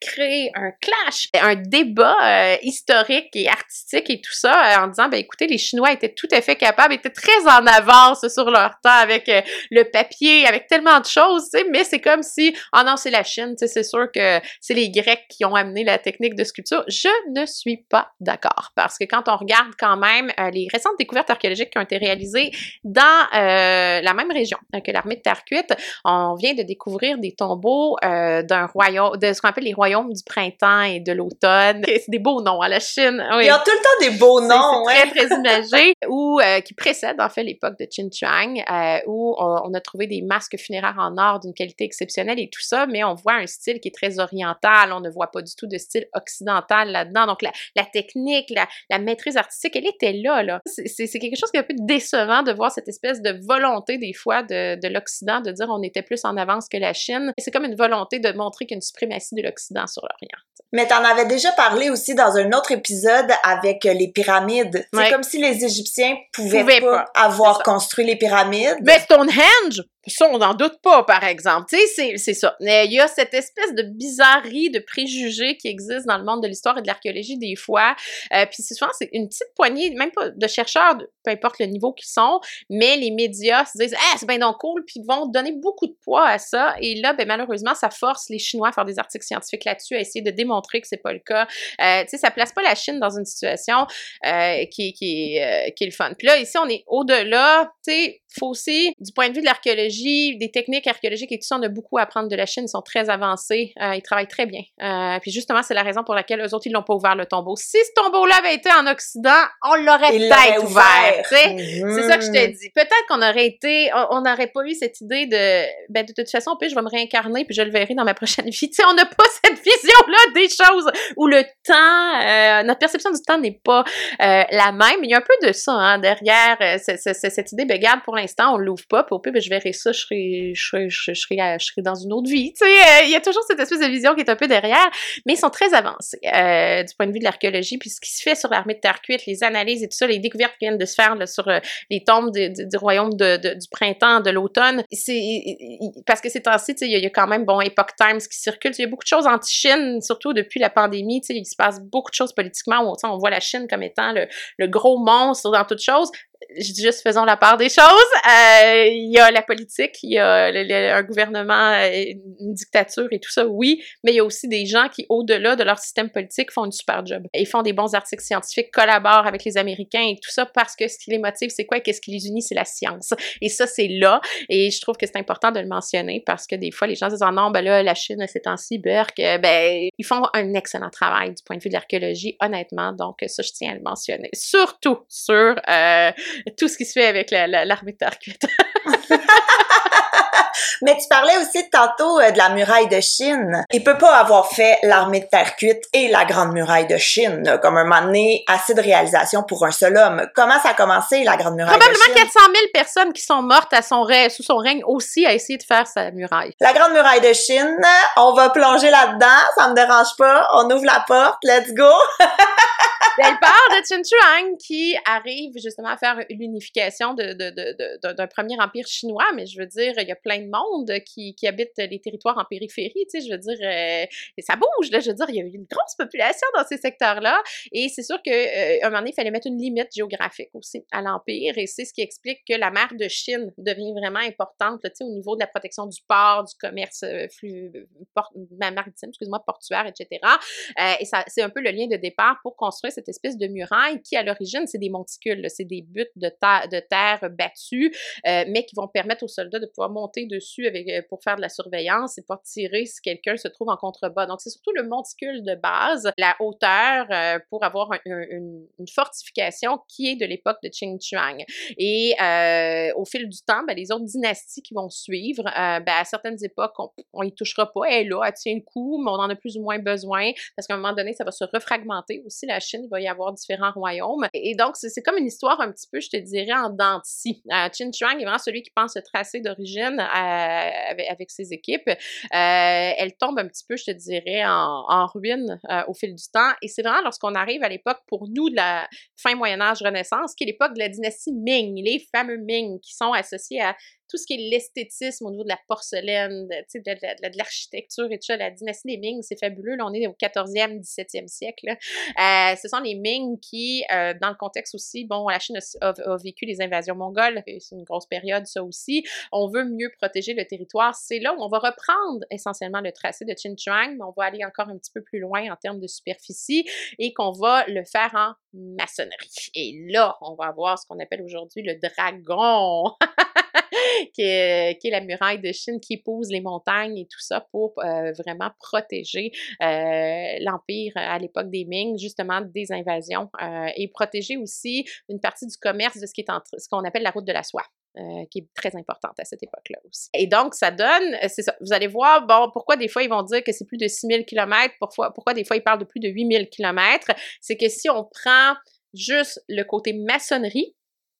créer un clash, un débat euh, historique et artistique et tout ça, euh, en disant, ben écoutez, les Chinois étaient tout à fait capables, étaient très en avance sur leur temps avec euh, le papier, avec tellement de choses, tu sais, mais c'est comme si, oh non, c'est la Chine, tu sais, c'est sûr que c'est les Grecs qui ont amené la technique de sculpture. Je ne suis pas d'accord, parce que quand on regarde quand même euh, les récentes découvertes archéologiques qui ont été réalisées dans euh, la même région euh, que l'armée de terre cuite, on vient de découvrir des tombeaux euh, d'un royaume, de ce qu'on appelle les royaumes du printemps et de l'automne. C'est des beaux noms, à la Chine. Oui. Ils ont tout le temps des beaux noms, c'est, c'est ouais. très, très imagé, ou euh, qui précèdent en fait l'époque de Qin Shi Huang, euh, où on, on a trouvé des masques funéraires en or d'une qualité exceptionnelle et tout ça, mais on voit un style qui est très oriental, on ne voit pas du tout de style occidental là-dedans, donc la, la technique, la, la maîtrise artistique, elle était là, là. C'est, c'est, c'est quelque chose qui est un peu décevant de voir cette espèce de volonté des fois de, de l'Occident de dire on était plus en avance que la Chine. Et c'est comme une volonté de montrer qu'il y a une suprématie de l'Occident sur l'Orient. Mais t'en avais déjà parlé aussi dans un autre épisode avec les pyramides. C'est ouais. comme si les Égyptiens pouvaient, pouvaient pas, pas avoir construit les pyramides. Mais Stonehenge, ça, on n'en doute pas, par exemple. Tu sais, c'est, c'est ça. Il y a cette espèce de bizarrerie, de préjugés qui existe dans le monde de l'histoire et de l'archéologie des fois. Euh, puis c'est souvent, c'est une petite poignée, même pas de chercheurs, de, peu importe le niveau qu'ils sont, mais les médias se disent « Ah, c'est bien donc cool », puis vont donner beaucoup de poids à ça. Et là, ben malheureusement, ça force les Chinois à faire des articles scientifiques là-dessus, à essayer de démontrer que c'est pas le cas. Euh, tu sais, ça place pas la Chine dans une situation euh, qui, qui, euh, qui est le fun. Puis là, ici, on est au-delà, tu sais, faut aussi, du point de vue de l'archéologie, des techniques archéologiques et tout ça, on a beaucoup à apprendre de la Chine, ils sont très avancés, euh, ils travaillent très bien. Euh, puis justement, c'est la raison pour laquelle eux autres, ils l'ont pas ouvert le tombeau. Si ce tombeau-là avait été en Occident, on l'aurait ils peut-être ouvert, tu sais. Mm-hmm. C'est ça que je te dis. Peut-être qu'on aurait été, on n'aurait pas eu cette idée de, ben de toute façon, puis je vais me réincarner puis je le verrai dans ma prochaine vie. Tu sais, on n'a pas cette vision-là des choses où le temps, euh, notre perception du temps n'est pas euh, la même. Il y a un peu de ça, hein, derrière euh, c- c- c- cette idée, ben garde pour l'instant, on l'ouvre pas, puis au pire, ben, je verrai ça, je serai, je serai, je serai, je serai, je serai dans une autre vie. Tu sais, euh, il y a toujours cette espèce de vision qui est un peu derrière, mais ils sont très avancés euh, du point de vue de l'archéologie, puis ce qui se fait sur l'armée de terre cuite, les analyses et tout ça, les découvertes qui viennent de se faire là, sur euh, les tombes de, de, du royaume de, de, du printemps, de l'automne, c'est parce que ces temps-ci, tu sais, il y, a, il y a quand même, bon, Epoch Times qui circule, il y a beaucoup de choses anti-Chine, surtout depuis la pandémie, tu sais, il se passe beaucoup de choses politiquement, où, on voit la Chine comme étant le, le gros monstre dans toutes choses. Je dis juste faisons la part des choses. Euh, il y a la politique, il y a le, le, un gouvernement, une dictature et tout ça, oui, mais il y a aussi des gens qui, au-delà de leur système politique, font une super job. Ils font des bons articles scientifiques, collaborent avec les Américains et tout ça parce que ce qui les motive, c'est quoi? Qu'est-ce qui les unit? C'est la science. Et ça, c'est là. Et je trouve que c'est important de le mentionner parce que des fois, les gens disent « Ah non, ben là, la Chine, ces temps-ci, Burke, ben, ils font un excellent travail du point de vue de l'archéologie, honnêtement. Donc, ça, je tiens à le mentionner. Surtout sur... Euh, tout ce qui se fait avec la, la, l'armée de terre cuite. Mais tu parlais aussi tantôt euh, de la muraille de Chine. Il peut pas avoir fait l'armée de terre cuite et la grande muraille de Chine, là, comme un moment donné, assez de réalisation pour un seul homme. Comment ça a commencé, la grande muraille Probablement de Chine? quatre cent mille personnes qui sont mortes à son règne, sous son règne aussi à essayer de faire sa muraille. La grande muraille de Chine, on va plonger là-dedans, ça me dérange pas. On ouvre la porte, let's go! Elle part de Qin Shi Huang qui arrive justement à faire l'unification de, de, de, de, d'un premier empire chinois, mais je veux dire, il y a plein de monde qui, qui habite les territoires en périphérie, tu sais, je veux dire, euh, ça bouge, là, je veux dire, il y a une grosse population dans ces secteurs-là, et c'est sûr qu'à euh, un moment donné, il fallait mettre une limite géographique aussi à l'empire, et c'est ce qui explique que la mer de Chine devient vraiment importante, là, tu sais, au niveau de la protection du port, du commerce euh, flux, port, maritime, excuse-moi, portuaire, et cetera. Euh, et ça, c'est un peu le lien de départ pour construire cette espèce de muraille qui, à l'origine, c'est des monticules, là, c'est des buttes de, ta- de terre battues, euh, mais qui vont permettre aux soldats de pouvoir monter dessus avec, euh, pour faire de la surveillance et pour tirer si quelqu'un se trouve en contrebas. Donc, c'est surtout le monticule de base, la hauteur euh, pour avoir un, un, une, une fortification qui est de l'époque de Qin Shi Huang. Et euh, au fil du temps, ben, les autres dynasties qui vont suivre, euh, ben, à certaines époques, on y touchera pas, elle est là, elle tient le coup, mais on en a plus ou moins besoin, parce qu'à un moment donné, ça va se refragmenter aussi, la Chine, il va y avoir différents royaumes. Et donc, c'est, c'est comme une histoire un petit peu, je te dirais, en dents de scie. Euh, Qin Shi Huang est vraiment celui qui pense le tracé d'origine euh, avec, avec ses équipes. Euh, elle tombe un petit peu, je te dirais, en, en ruine euh, au fil du temps. Et c'est vraiment lorsqu'on arrive à l'époque, pour nous, de la fin Moyen-Âge Renaissance, qui est l'époque de la dynastie Ming, les fameux Ming, qui sont associés à tout ce qui est l'esthétisme au niveau de la porcelaine, de, de, de, de, de l'architecture et tout ça. La dynastie des Ming, c'est fabuleux. Là, on est au quatorzième, dix-septième siècle. Euh, ce sont les Ming qui, euh, dans le contexte aussi, bon, la Chine a, a, a vécu les invasions mongoles, c'est une grosse période, ça aussi. On veut mieux protéger le territoire. C'est là où on va reprendre essentiellement le tracé de Qinchuan, mais on va aller encore un petit peu plus loin en termes de superficie et qu'on va le faire en maçonnerie. Et là, on va avoir ce qu'on appelle aujourd'hui le dragon, qui, est, qui est la muraille de Chine qui épouse les montagnes et tout ça pour euh, vraiment protéger euh, l'Empire à l'époque des Ming, justement des invasions, euh, et protéger aussi une partie du commerce de ce qui est entre, ce qu'on appelle la route de la soie. Euh, qui est très importante à cette époque-là aussi. Et donc, ça donne, c'est ça, vous allez voir, bon, pourquoi des fois ils vont dire que c'est plus de six mille kilomètres, pourquoi, pourquoi des fois ils parlent de plus de huit mille kilomètres, c'est que si on prend juste le côté maçonnerie,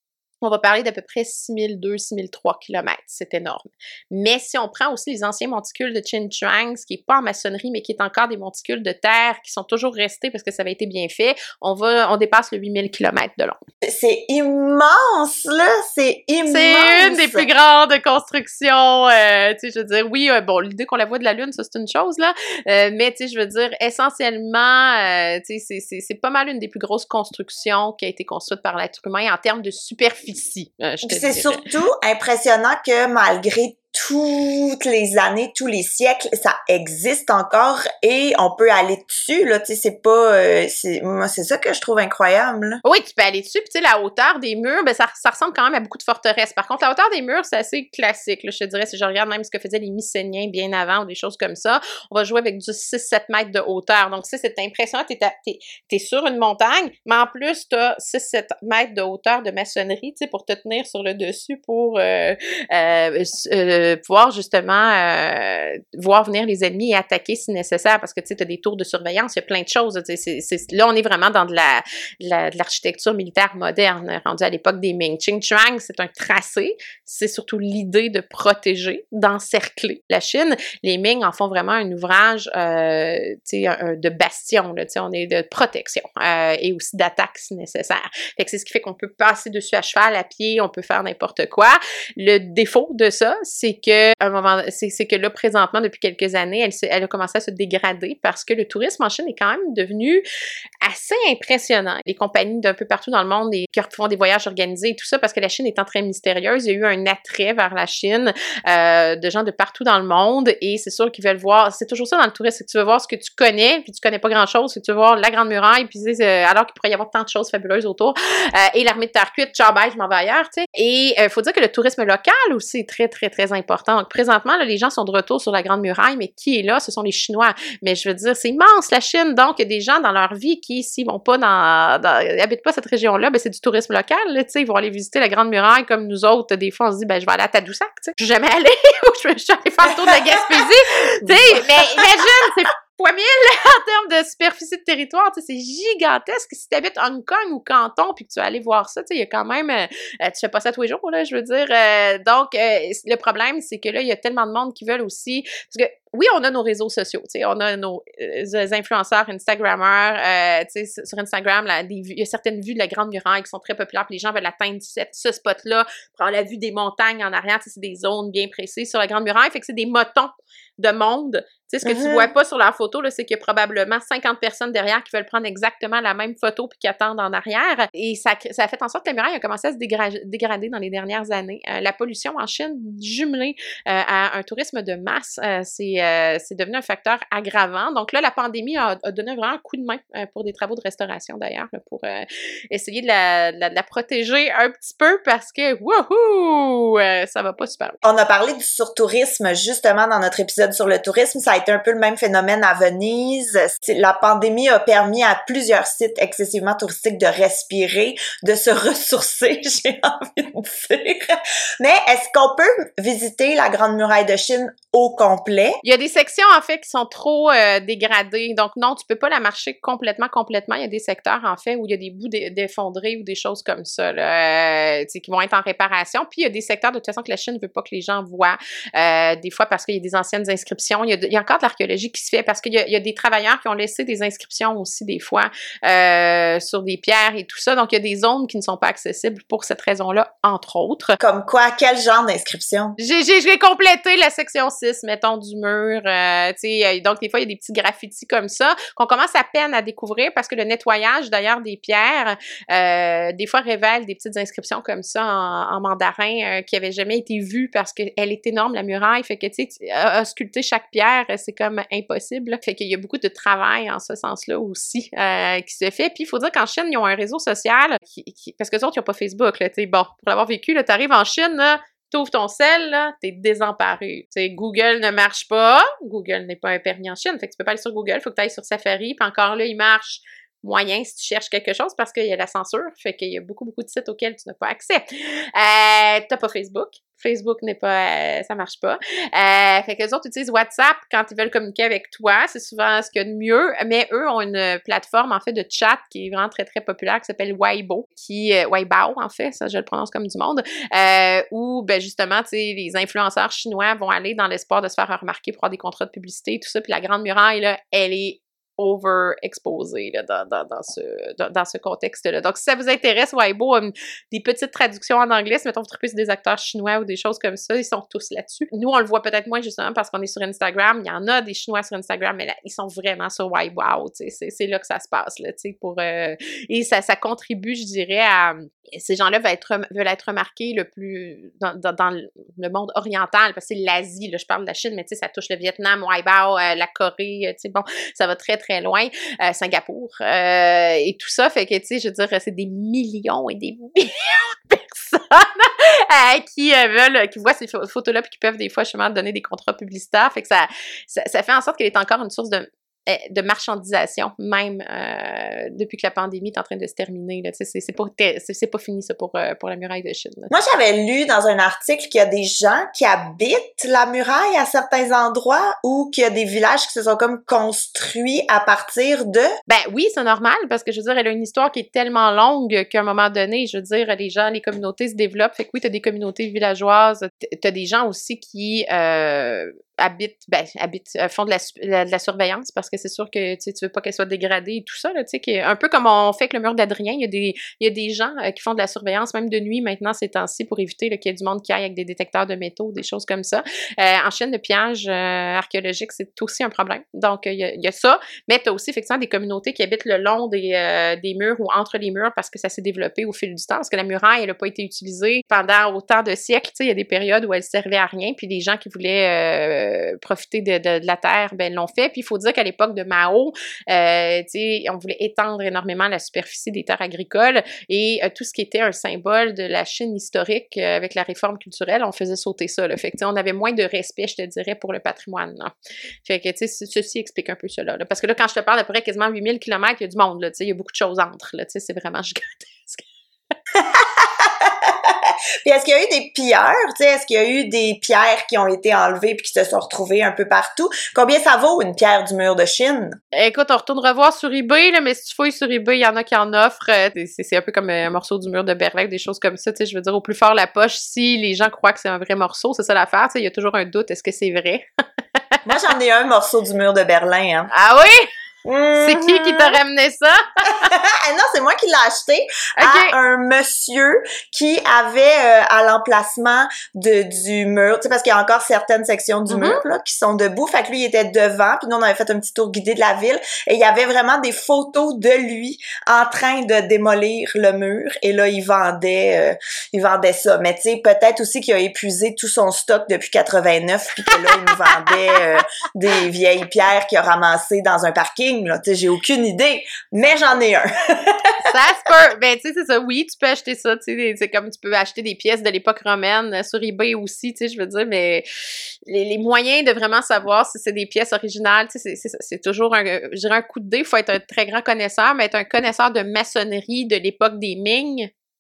on va parler d'à peu près six mille deux, six mille trois kilomètres. C'est énorme. Mais si on prend aussi les anciens monticules de Qinchuan, ce qui n'est pas en maçonnerie, mais qui est encore des monticules de terre qui sont toujours restés parce que ça avait été bien fait, on va, on dépasse le huit mille kilomètres de long. C'est immense, là! C'est immense! C'est une des plus grandes constructions, euh, tu sais, je veux dire, oui, euh, bon, l'idée qu'on la voit de la Lune, ça, c'est une chose, là, euh, mais, tu sais, je veux dire, essentiellement, euh, tu sais, c'est pas mal une des plus grosses constructions qui a été construite par l'être humain en termes de superficie. Euh, c'est surtout impressionnant que malgré toutes les années, tous les siècles, ça existe encore et on peut aller dessus, là, tu sais, c'est pas... Euh, c'est, moi, c'est ça que je trouve incroyable, là. Oui, tu peux aller dessus, puis tu sais, la hauteur des murs, ben ça, ça ressemble quand même à beaucoup de forteresses. Par contre, la hauteur des murs, c'est assez classique, là, je te dirais, si je regarde même ce que faisaient les Mycéniens bien avant ou des choses comme ça, on va jouer avec du six sept mètres de hauteur. Donc, ça, c'est impressionnant, t'es, t'es, t'es sur une montagne, mais en plus, t'as six sept mètres de hauteur de maçonnerie, tu sais, pour te tenir sur le dessus, pour... Euh, euh, euh, pouvoir justement euh, voir venir les ennemis et attaquer si nécessaire, parce que tu sais, tu as des tours de surveillance, il y a plein de choses. C'est, c'est, là, on est vraiment dans de, la, de, la, de l'architecture militaire moderne, rendue à l'époque des Ming. Qinchuan, c'est un tracé, c'est surtout l'idée de protéger, d'encercler la Chine. Les Ming en font vraiment un ouvrage euh, tu sais, un, de bastion, là, tu sais, on est de protection euh, et aussi d'attaque si nécessaire. Fait que c'est ce qui fait qu'on peut passer dessus à cheval, à pied, on peut faire n'importe quoi. Le défaut de ça, c'est que un moment, c'est, c'est que là, présentement, depuis quelques années, elle, elle a commencé à se dégrader parce que le tourisme en Chine est quand même devenu assez impressionnant. Les compagnies d'un peu partout dans le monde et qui font des voyages organisés et tout ça, parce que la Chine étant très mystérieuse, il y a eu un attrait vers la Chine euh, de gens de partout dans le monde et c'est sûr qu'ils veulent voir, c'est toujours ça dans le tourisme, c'est que tu veux voir ce que tu connais, puis tu connais pas grand-chose, c'est que tu veux voir la Grande Muraille, puis euh, alors qu'il pourrait y avoir tant de choses fabuleuses autour, euh, et l'armée de terre cuite, ciao bye, je m'en vais ailleurs, tu sais. Et il euh, faut dire que le tourisme local aussi est très, très, très important. Donc, présentement, là, les gens sont de retour sur la Grande Muraille, mais qui est là? Ce sont les Chinois. Mais je veux dire, c'est immense, la Chine. Donc, il y a des gens dans leur vie qui, s'ils vont pas dans, dans ils habitent pas cette région-là, ben c'est du tourisme local, là, tu sais. Ils vont aller visiter la Grande Muraille comme nous autres. Des fois, on se dit, ben je vais aller à Tadoussac, tu sais. Je suis jamais allée. je suis allée faire le tour de la Gaspésie. Tu sais, mais imagine, c'est fois mille en termes de superficie de territoire, tu sais, c'est gigantesque. Si tu habites Hong Kong ou Canton puis que tu vas aller voir ça, tu sais, il y a quand même, euh, tu fais pas ça tous les jours, là, je veux dire. Euh, donc, euh, le problème, c'est que là, il y a tellement de monde qui veulent aussi, parce que oui, on a nos réseaux sociaux, tu sais, on a nos euh, influenceurs, Instagrammeurs, euh, tu sais, sur Instagram, là, des, il y a certaines vues de la Grande Muraille qui sont très populaires, puis les gens veulent atteindre ce, ce spot-là, prendre la vue des montagnes en arrière, tu sais, c'est des zones bien précises sur la Grande Muraille, fait que c'est des motons de monde. Tu sais, ce que mm-hmm. tu vois pas sur la photo, là, c'est qu'il y a probablement cinquante personnes derrière qui veulent prendre exactement la même photo puis qui attendent en arrière. Et ça, ça a fait en sorte que la muraille a commencé à se dégra- dégrader dans les dernières années. Euh, la pollution en Chine, jumelée euh, à un tourisme de masse, euh, c'est, euh, c'est devenu un facteur aggravant. Donc là, la pandémie a, a donné vraiment un coup de main euh, pour des travaux de restauration, d'ailleurs, là, pour euh, essayer de la, de, la, de la protéger un petit peu parce que, wouhou, euh, ça va pas super bien. On a parlé du surtourisme, justement, dans notre épisode sur le tourisme. Ça a été un peu le même phénomène à Venise. La pandémie a permis à plusieurs sites excessivement touristiques de respirer, de se ressourcer, j'ai envie de dire. Mais est-ce qu'on peut visiter la Grande Muraille de Chine au complet? Il y a des sections, en fait, qui sont trop euh, dégradées. Donc, non, tu peux pas la marcher complètement, complètement. Il y a des secteurs, en fait, où il y a des bouts d'effondrés ou des choses comme ça, là, euh, tu sais, qui vont être en réparation. Puis, il y a des secteurs, de toute façon, que la Chine ne veut pas que les gens voient. Euh, des fois, parce qu'il y a des anciennes inscriptions. Il y a, de, il y a encore de l'archéologie qui se fait parce qu'il y a, il y a des travailleurs qui ont laissé des inscriptions aussi, des fois, euh, sur des pierres et tout ça. Donc, il y a des zones qui ne sont pas accessibles pour cette raison-là, entre autres. Comme quoi? Quel genre d'inscription? J'ai, j'ai, j'ai complété la section six, mettons, du mur. Euh, tu sais, donc, des fois, il y a des petits graffitis comme ça qu'on commence à peine à découvrir parce que le nettoyage, d'ailleurs, des pierres, euh, des fois, révèle des petites inscriptions comme ça en, en mandarin euh, qui n'avaient jamais été vues parce qu'elle est énorme, la muraille. Fait que, tu sais, sculpter chaque pierre, c'est comme impossible. Fait qu'il y a beaucoup de travail en ce sens-là aussi euh, qui se fait. Puis, il faut dire qu'en Chine, ils ont un réseau social qui, qui, parce que les autres, ils n'ont pas Facebook, là, tu sais. Bon, pour l'avoir vécu, là, t'arrives en Chine, là, t'ouvres ton sel, là, t'es désemparé. Tu sais, Google ne marche pas. Google n'est pas un permis en Chine. Fait que tu peux pas aller sur Google, faut que tu ailles sur Safari. Puis encore là, il marche moyen si tu cherches quelque chose parce qu'il y a la censure. Fait qu'il y a beaucoup, beaucoup de sites auxquels tu n'as pas accès. Euh, t'as pas Facebook. Facebook n'est pas, euh, ça marche pas. Euh, fait que les autres utilisent WhatsApp quand ils veulent communiquer avec toi. C'est souvent ce qu'il y a de mieux. Mais eux ont une plateforme, en fait, de chat qui est vraiment très, très populaire, qui s'appelle Weibo, qui, euh, Weibao, en fait, ça, je le prononce comme du monde, euh, où, ben, justement, tu sais, les influenceurs chinois vont aller dans l'espoir de se faire remarquer pour avoir des contrats de publicité et tout ça. Puis la Grande Muraille, là, elle est overexposé là, dans, dans, dans, ce, dans, dans ce contexte-là. Donc, si ça vous intéresse, Weibo a des petites traductions en anglais, si mettons vous trouvez des acteurs chinois ou des choses comme ça, ils sont tous là-dessus. Nous, on le voit peut-être moins justement parce qu'on est sur Instagram. Il y en a des Chinois sur Instagram, mais là, ils sont vraiment sur Weibo. C'est là que ça se passe. Là, pour, euh, et ça, ça contribue, je dirais, à... Ces gens-là veulent être, veulent être remarqués le plus dans, dans, dans le monde oriental, parce que c'est l'Asie, là, je parle de la Chine, mais tu sais, ça touche le Vietnam, Weibo, euh, la Corée, tu sais, bon, ça va très, très loin, euh, Singapour, euh, et tout ça, fait que, tu sais, je veux dire, c'est des millions et des millions de personnes euh, qui euh, veulent, qui voient ces photos-là, puis qui peuvent des fois, justement, donner des contrats publicitaires, fait que ça, ça, ça fait en sorte qu'elle est encore une source de de marchandisation, même euh, depuis que la pandémie est en train de se terminer. C'est pas, c'est pas fini, ça, pour, euh, pour la muraille de Chine. Là. Moi, j'avais lu dans un article qu'il y a des gens qui habitent la muraille à certains endroits ou qu'il y a des villages qui se sont comme construits à partir de... Ben oui, c'est normal, parce que, je veux dire, elle a une histoire qui est tellement longue qu'à un moment donné, je veux dire, les gens, les communautés se développent. Fait que oui, t'as des communautés villageoises, t'as des gens aussi qui... Euh, habitent, ben, habitent, euh, font de la, la, de la surveillance parce que c'est sûr que tu veux pas qu'elle soit dégradée et tout ça, là, tu sais, un peu comme on fait avec le mur d'Adrien, il y a des, il y a des gens euh, qui font de la surveillance, même de nuit maintenant ces temps-ci, pour éviter qu'il y ait du monde qui aille avec des détecteurs de métaux, des choses comme ça. Euh, en Chine, le pillage euh, archéologique, c'est aussi un problème. Donc, il y a, il y a ça, mais tu as aussi effectivement des communautés qui habitent le long des, euh, des murs ou entre les murs parce que ça s'est développé au fil du temps, parce que la muraille, elle n'a pas été utilisée pendant autant de siècles, tu sais, il y a des périodes où elle servait à rien, puis les gens qui voulaient euh, profiter de, de, de la terre, ben l'ont fait. Puis il faut dire qu'à l'époque de Mao, euh, tu sais, on voulait étendre énormément la superficie des terres agricoles et euh, tout ce qui était un symbole de la Chine historique euh, avec la réforme culturelle, on faisait sauter ça. Là. Fait que tu sais, on avait moins de respect, je te dirais, pour le patrimoine. Là. Fait que tu sais, ceci explique un peu cela. Là. Parce que là, quand je te parle d'à peu près quasiment huit mille kilomètres, il y a du monde. Là, tu sais, il y a beaucoup de choses entre. Là, tu sais, c'est vraiment gigantesque. Puis est-ce qu'il y a eu des pilleurs, tu sais, est-ce qu'il y a eu des pierres qui ont été enlevées puis qui se sont retrouvées un peu partout? Combien ça vaut une pierre du mur de Chine? Écoute, on retourne revoir sur eBay, là, mais si tu fouilles sur eBay, il y en a qui en offrent. C'est, c'est un peu comme un morceau du mur de Berlin, des choses comme ça, tu sais, je veux dire, au plus fort la poche, si les gens croient que c'est un vrai morceau, c'est ça l'affaire, tu sais, il y a toujours un doute, est-ce que c'est vrai? Moi, j'en ai un morceau du mur de Berlin, hein. Ah oui? Mm-hmm. C'est qui qui t'a ramené ça? Non, c'est moi qui l'ai acheté okay. à un monsieur qui avait euh, à l'emplacement de du mur, tu sais, parce qu'il y a encore certaines sections du mm-hmm. mur là qui sont debout, fait que lui il était devant, puis nous on avait fait un petit tour guidé de la ville et il y avait vraiment des photos de lui en train de démolir le mur et là il vendait euh, il vendait ça, mais tu sais peut-être aussi qu'il a épuisé tout son stock depuis quatre-vingt-neuf puis que là il nous vendait euh, des vieilles pierres qu'il a ramassées dans un parking. Là, tu sais, j'ai aucune idée, mais j'en ai un. Ça se peut. Ben, tu sais, c'est ça. Oui, tu peux acheter ça. Tu sais, c'est comme tu peux acheter des pièces de l'époque romaine sur eBay aussi, tu sais, je veux dire, mais les, les moyens de vraiment savoir si c'est des pièces originales, tu sais, c'est, c'est, c'est toujours un, je dirais un coup de dé. Il faut être un très grand connaisseur, mais être un connaisseur de maçonnerie de l'époque des Ming.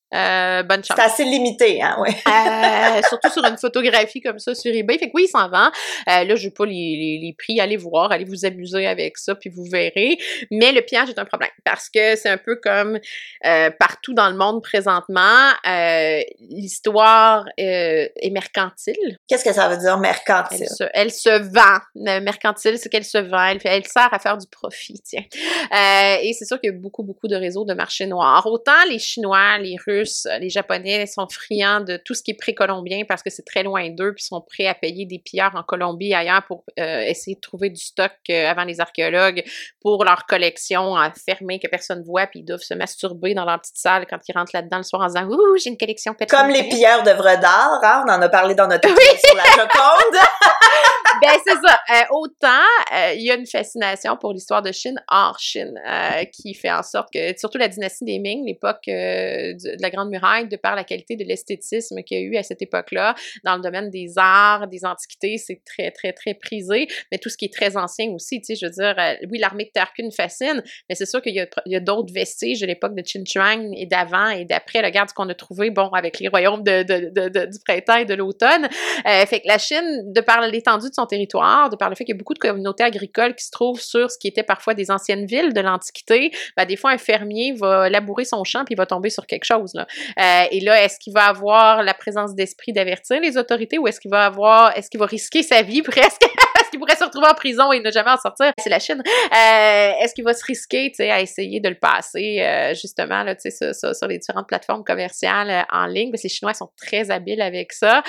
Euh, bonne chance. C'est assez limité, hein, ouais. euh, surtout sur une photographie comme ça sur eBay. Fait que oui, il s'en vend. Euh, là, je veux pas les, les, les prix. Allez voir, allez vous amuser avec ça, puis vous verrez. Mais le pillage est un problème parce que c'est un peu comme euh, partout dans le monde présentement, euh, l'histoire euh, est mercantile. Qu'est-ce que ça veut dire, mercantile? Elle se, elle se vend. Le mercantile, c'est qu'elle se vend. Elle, fait, elle sert à faire du profit, tiens. Euh, et c'est sûr qu'il y a beaucoup, beaucoup de réseaux de marché noir. Autant les Chinois, les Russes, les Japonais sont friands de tout ce qui est pré-colombien parce que c'est très loin d'eux, puis sont prêts à payer des pilleurs en Colombie et ailleurs pour euh, essayer de trouver du stock euh, avant les archéologues pour leur collection euh, fermée que personne voit, puis ils doivent se masturber dans leur petite salle quand ils rentrent là-dedans le soir en disant « Ouh, j'ai une collection pétrolière. » Comme les pilleurs d'œuvres d'art, hein? On en a parlé dans notre épisode oui. sur la Joconde. Ben, c'est ça. Euh, autant, euh, il y a une fascination pour l'histoire de Chine hors Chine, euh, qui fait en sorte que, surtout la dynastie des Ming, l'époque euh, de, de la Grande Muraille, de par la qualité de l'esthétisme qu'il y a eu à cette époque-là, dans le domaine des arts, des antiquités, c'est très, très, très prisé, mais tout ce qui est très ancien aussi, tu sais, je veux dire, euh, oui, l'armée de Terre me fascine, mais c'est sûr qu'il y a, il y a d'autres vestiges de l'époque de Qin Shi Huang et d'avant et d'après, regarde ce qu'on a trouvé, bon, avec les royaumes de, de, de, de, du printemps et de l'automne. Euh, fait que la Chine, de par l'étendue de son territoire, de par le fait qu'il y a beaucoup de communautés agricoles qui se trouvent sur ce qui était parfois des anciennes villes de l'Antiquité, ben, des fois, un fermier va labourer son champ puis il va tomber sur quelque chose, là. Euh, et là, est-ce qu'il va avoir la présence d'esprit d'avertir les autorités ou est-ce qu'il va avoir, est-ce qu'il va risquer sa vie presque? Est-ce qu'il pourrait se retrouver en prison et ne jamais en sortir? C'est la Chine. Euh, est-ce qu'il va se risquer, tu sais, à essayer de le passer, euh, justement, là, tu sais, sur, sur, sur les différentes plateformes commerciales euh, en ligne? Parce que les Chinois sont très habiles avec ça.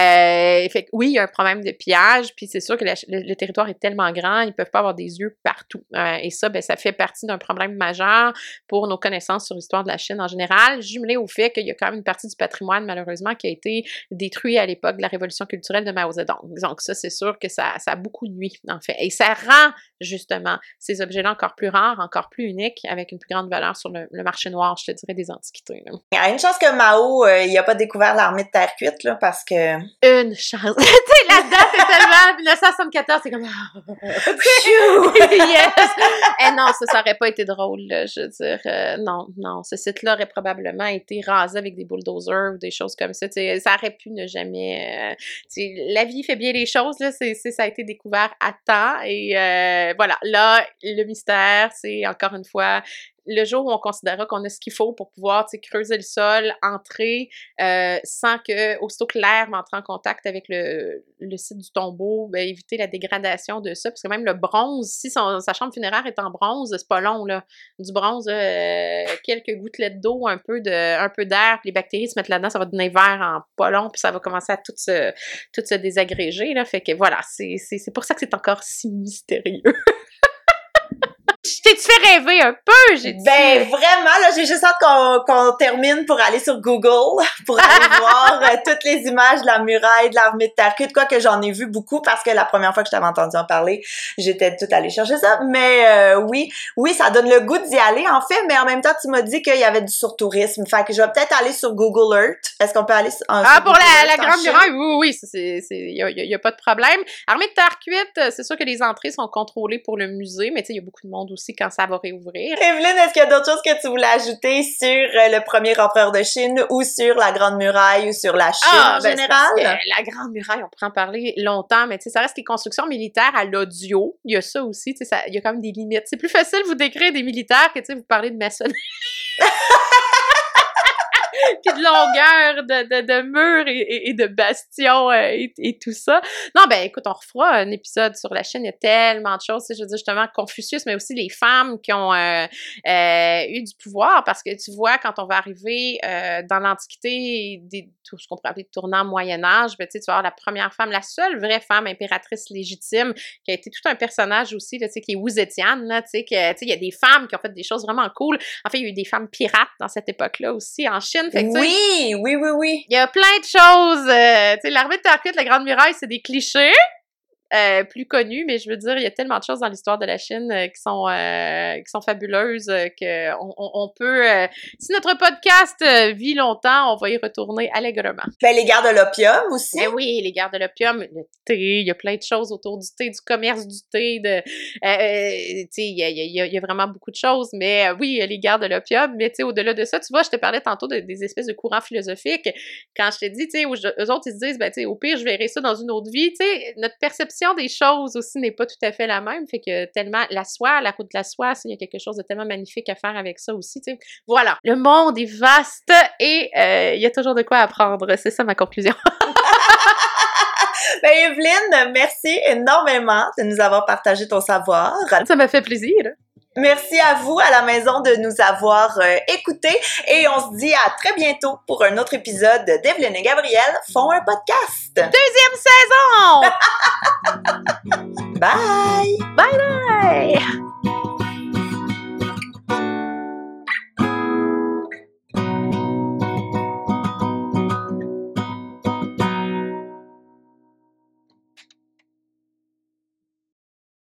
Euh, fait que oui, il y a un problème de pillage, puis c'est sûr que la, le, le territoire est tellement grand, ils peuvent pas avoir des yeux partout. Euh, et ça, ben, ça fait partie d'un problème majeur pour nos connaissances sur l'histoire de la Chine en général, jumelé au fait qu'il y a quand même une partie du patrimoine, malheureusement, qui a été détruit à l'époque de la révolution culturelle de Mao Zedong. Donc ça, c'est sûr que ça, ça a beaucoup nuit, en fait. Et ça rend, justement, ces objets-là encore plus rares, encore plus uniques, avec une plus grande valeur sur le, le marché noir, je te dirais, des antiquités, là. Il y a une chance que Mao, euh, il a pas découvert l'armée de terre cuite, là, parce que... Une chance. Tu sais, la date est tellement... dix-neuf cent soixante-quatorze, c'est comme... yes! Eh non, ça, ça aurait pas été drôle, là, je veux dire. Euh, non, non. Ce site-là aurait probablement été rasé avec des bulldozers ou des choses comme ça. Tu sais, ça aurait pu ne jamais... Euh, tu sais, la vie fait bien les choses, là. C'est, c'est, ça a été découvert à temps. Et euh, voilà, là, le mystère, c'est encore une fois... le jour où on considérera qu'on a ce qu'il faut pour pouvoir, tu sais, creuser le sol, entrer, euh, sans que, aussitôt que l'air entre en contact avec le, le site du tombeau, ben, éviter la dégradation de ça, parce que même le bronze, si son, sa chambre funéraire est en bronze, c'est pas long, là. Du bronze, euh, quelques gouttelettes d'eau, un peu de, un peu d'air, puis les bactéries se mettent là-dedans, ça va devenir vert en pas long, puis ça va commencer à tout se, tout se désagréger, là. Fait que voilà, c'est, c'est, c'est pour ça que c'est encore si mystérieux. T'es-tu fait rêver un peu, j'ai dit? Ben, vraiment, là, j'ai juste hâte qu'on, qu'on termine pour aller sur Google, pour aller voir euh, toutes les images de la muraille, de l'armée de terre cuite, quoi que j'en ai vu beaucoup, parce que la première fois que je t'avais entendu en parler, j'étais toute allée chercher ça, mais euh, oui, oui, ça donne le goût d'y aller, en fait, mais en même temps, tu m'as dit qu'il y avait du surtourisme, fait que je vais peut-être aller sur Google Earth. Est-ce qu'on peut aller sur, Ah, sur pour Google la, Earth la Grande Muraille, oui, oui, c'est, c'est, y a, y a pas de problème. Armée de terre cuite, c'est sûr que les entrées sont contrôlées pour le musée, mais tu sais, il y a beaucoup de monde aussi quand ça va réouvrir. Evelyne, est-ce qu'il y a d'autres choses que tu voulais ajouter sur euh, le premier empereur de Chine ou sur la Grande Muraille ou sur la Chine ah, en ben, général? La Grande Muraille, on pourrait en parler longtemps, mais tu sais, ça reste les constructions militaires à l'audio. Il y a ça aussi, tu sais, il y a quand même des limites. C'est plus facile de vous décrire des militaires que, tu sais, vous parler de maçonnerie. Puis de longueur, de, de, de murs et, et, et de bastions euh, et, et tout ça. Non, ben écoute, on refera un épisode sur la Chine. Il y a tellement de choses. Tu sais, je veux dire justement Confucius, mais aussi les femmes qui ont euh, euh, eu du pouvoir. Parce que tu vois, quand on va arriver euh, dans l'Antiquité, des, tout ce qu'on pourrait appeler le tournant Moyen-Âge, ben, tu sais, tu vas avoir la première femme, la seule vraie femme impératrice légitime, qui a été tout un personnage aussi, là, tu sais, qui est Wu Zetian, là, tu sais, que, tu sais, il y a des femmes qui ont fait des choses vraiment cool. En fait, il y a eu des femmes pirates dans cette époque-là aussi, en Chine. Fait que, oui, oui, oui, oui. Il y a plein de choses. Euh, tu sais, l'armée de terre cuite, la Grande Muraille, c'est des clichés. euh, plus connus, mais je veux dire, il y a tellement de choses dans l'histoire de la Chine euh, qui sont euh, qui sont fabuleuses euh, que on, on, on peut... Euh, si notre podcast euh, vit longtemps, on va y retourner allègrement. Ben, les guerres de l'opium aussi. Ben oui, les guerres de l'opium, le thé, il y a plein de choses autour du thé, du commerce du thé, de... Euh, tu sais, il y a, y, a, y a vraiment beaucoup de choses, mais euh, oui, les guerres de l'opium, mais tu sais, au-delà de ça, tu vois, je te parlais tantôt de, des espèces de courants philosophiques. Quand je te dis, tu sais, eux autres, ils se disent, ben, tu sais, au pire, je verrai ça dans une autre vie, tu sais, notre perception des choses aussi n'est pas tout à fait la même, fait que tellement, la soie, la route de la soie, il y a quelque chose de tellement magnifique à faire avec ça aussi, tu sais. Voilà, le monde est vaste et euh, il y a toujours de quoi apprendre, c'est ça ma conclusion. Ben, Evelyne, merci énormément de nous avoir partagé ton savoir. Ça m'a fait plaisir. Merci à vous à la maison de nous avoir euh, écoutés et on se dit à très bientôt pour un autre épisode d'Evelyne et Gabrielle font un podcast. Deuxième saison! Bye! Bye bye!